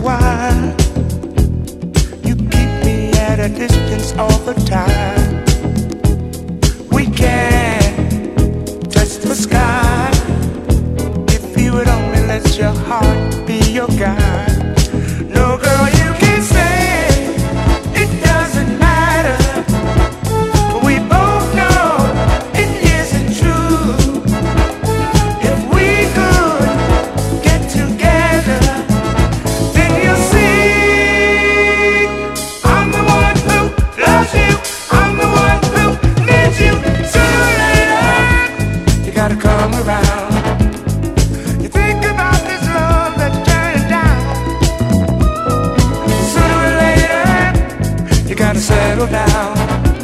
why you keep me at a distance all the time. We can't touch the sky if you would only let your heart be your guide. No, girl, you can say it doesn't matter, but we both know it isn't true. If we could get together, then you'll see I'm the one who loves you, I'm the one who needs you. Sooner or later, you gotta come around. You think about this love that's turning down. Sooner or later, you gotta settle down.